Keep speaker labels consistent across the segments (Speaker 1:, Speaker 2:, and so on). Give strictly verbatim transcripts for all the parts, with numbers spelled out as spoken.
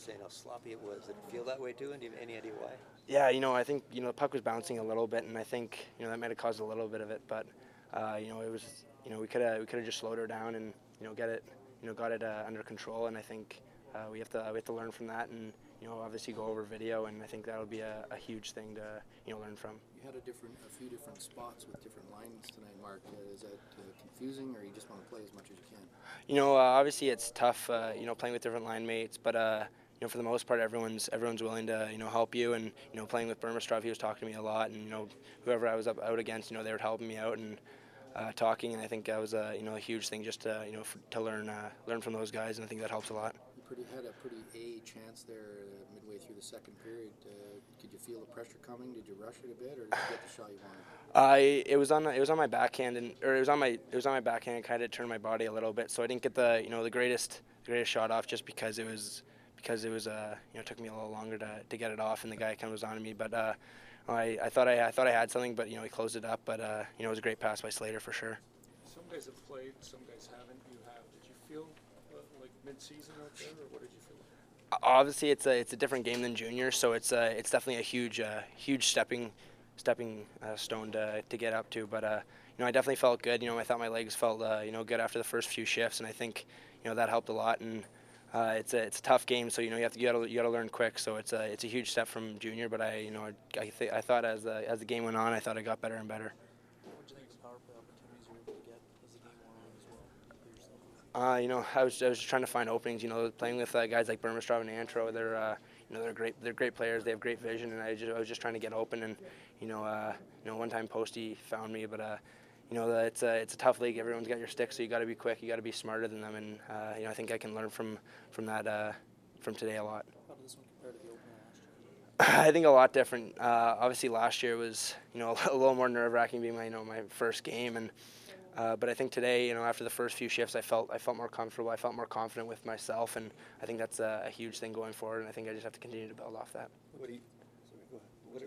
Speaker 1: saying how sloppy it was. Did it feel that way too? And do you have any idea why?
Speaker 2: Yeah, you know, I think you know the puck was bouncing a little bit, and I think you know that might have caused a little bit of it. But uh, you know, it was you know we could have we could have just slowed her down and you know get it you know got it uh, under control. And I think uh, we have to we have to learn from that, and you know obviously go over video. And I think that'll be a, a huge thing to you know learn from.
Speaker 3: You had a different, a few different spots with different lines tonight, Mark. Uh, is that uh, confusing, or you just want to play as much as you can?
Speaker 2: You know, uh, obviously it's tough, uh, you know, playing with different line mates, but uh, you know, for the most part, everyone's everyone's willing to you know help you. And you know, playing with Burmistrov, he was talking to me a lot, and you know, whoever I was up out against, you know, they were helping me out and uh, talking. And I think that was a you know a huge thing just to you know f- to learn uh, learn from those guys, and I think that helps a lot.
Speaker 3: You pretty had a pretty A chance there uh, midway through the second period. Uh, could you feel the pressure coming? Did you rush it a bit, or did you get the shot you wanted?
Speaker 2: I it was on it was on my backhand and or it was on my it was on my backhand. Kind of turned my body a little bit, so I didn't get the you know the greatest the greatest shot off just because it was because it was uh you know it took me a little longer to, to get it off, and the guy kind of was on me. But uh, I I thought I I thought I had something, but you know he closed it up. But uh, you know it was a great pass by Slater for sure.
Speaker 4: Some guys have played, some guys haven't. You have. Did you feel uh, like mid-season out there, or what did you feel?
Speaker 2: Obviously, it's a it's a different game than junior, so it's uh it's definitely a huge uh, huge stepping stepping uh, stone to to get up to. But uh, you know, I definitely felt good. You know, I thought my legs felt uh, you know good after the first few shifts, and I think you know that helped a lot. And uh, it's a it's a tough game, so you know you have to you gotta you gotta learn quick. So it's a it's a huge step from junior. But I you know I I, th- I thought as the as the game went on, I thought I got better and better.
Speaker 5: What do you think of the power play opportunities you were able to get as the game went on as well for yourself?
Speaker 2: Uh, you know, I was I was just trying to find openings. You know, playing with uh, guys like Burmistrov and Antro, they're uh, you know they're great they're great players. They have great vision, and I just I was just trying to get open. And you know, uh, you know, one time Posty found me, but uh, you know, it's a it's a tough league. Everyone's got your stick, so you got to be quick. You got to be smarter than them, and uh, you know, I think I can learn from from that uh, from today a lot.
Speaker 5: How did this one compare to the opener last year?
Speaker 2: I think a lot different. Uh, obviously, last year was you know a little more nerve wracking, being my you know my first game, and uh, but I think today, you know, after the first few shifts, I felt I felt more comfortable. I felt more confident with myself, and I think that's a, a huge thing going forward. And I think I just have to continue to build off that.
Speaker 1: What do you? Sorry, go ahead. What,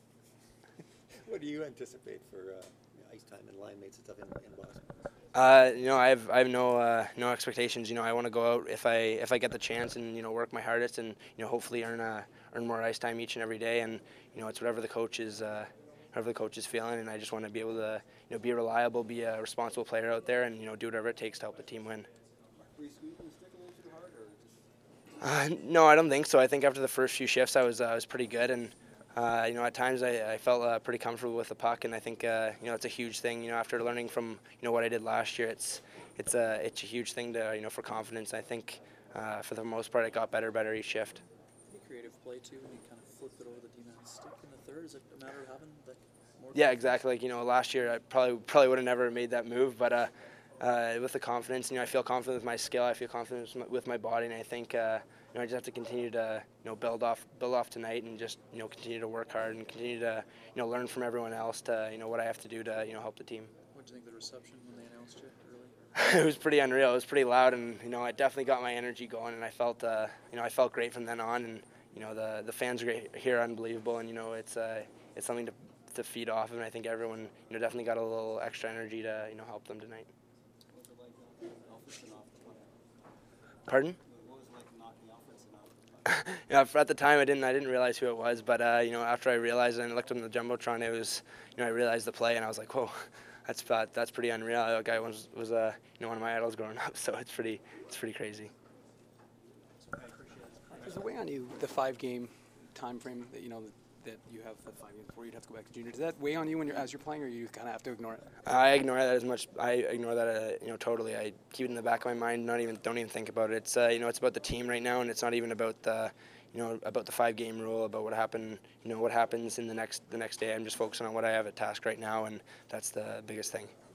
Speaker 1: are, what do you anticipate for uh, ice time and line mates and stuff in, in Boston?
Speaker 2: Uh, you know, I have I have no uh, no expectations. You know, I want to go out if I if I get the chance and you know work my hardest and you know hopefully earn uh, earn more ice time each and every day. And you know, it's whatever the coach is. Uh, Whatever the coach is feeling, and I just want to be able to, you know, be reliable, be a responsible player out there, and you know, do whatever it takes to help the team win.
Speaker 5: Were you squeezing the stick a little too hard, or just?
Speaker 2: Uh, no, I don't think so. I think after the first few shifts, I was uh, I was pretty good, and uh, you know, at times I, I felt uh, pretty comfortable with the puck, and I think uh, you know it's a huge thing. You know, after learning from you know what I did last year, it's it's a it's a huge thing to you know for confidence. I think uh, for the most part, I got better, better each shift.
Speaker 5: Any creative play too when you kind of flip it over the D-man's stick in the third? Is it a matter of having like more?
Speaker 2: Yeah, exactly. Like you know, last year I probably probably would have never made that move, but uh, uh, with the confidence, you know, I feel confident with my skill. I feel confident with my body, and I think uh, you know I just have to continue to you know build off build off tonight, and just you know continue to work hard and continue to you know learn from everyone else to you know what I have to do to you know help the team.
Speaker 5: What do you think of the reception when they announced you early?
Speaker 2: It was pretty unreal. It was pretty loud, and you know I definitely got my energy going, and I felt uh, you know I felt great from then on, and you know the the fans are great here, unbelievable, and you know it's uh, it's something to. to feed off of, and I think everyone you know definitely got a little extra energy to you know help them tonight.
Speaker 5: What's it like knocking Alfredson off the play?
Speaker 2: Pardon?
Speaker 5: What was it like knocking Alfredson off?
Speaker 2: Yeah, at the time I didn't I didn't realize who it was, but uh, you know after I realized it and I looked on the jumbotron, it was you know I realized the play and I was like, whoa, that's uh, that's pretty unreal. That guy was was uh, you know one of my idols growing up, so it's pretty it's pretty crazy.
Speaker 6: Does it weigh on you the five-game time frame that you know that you have the five games before you'd have to go back to junior? Does that weigh on you when you're as you're playing, or you kind of have to ignore it?
Speaker 2: I ignore that as much. I ignore that uh, you know totally. I keep it in the back of my mind. Not even don't even think about it. It's uh, you know it's about the team right now, and it's not even about the you know about the five-game rule, about what happened. You know what happens in the next the next day. I'm just focusing on what I have at task right now, and that's the biggest thing.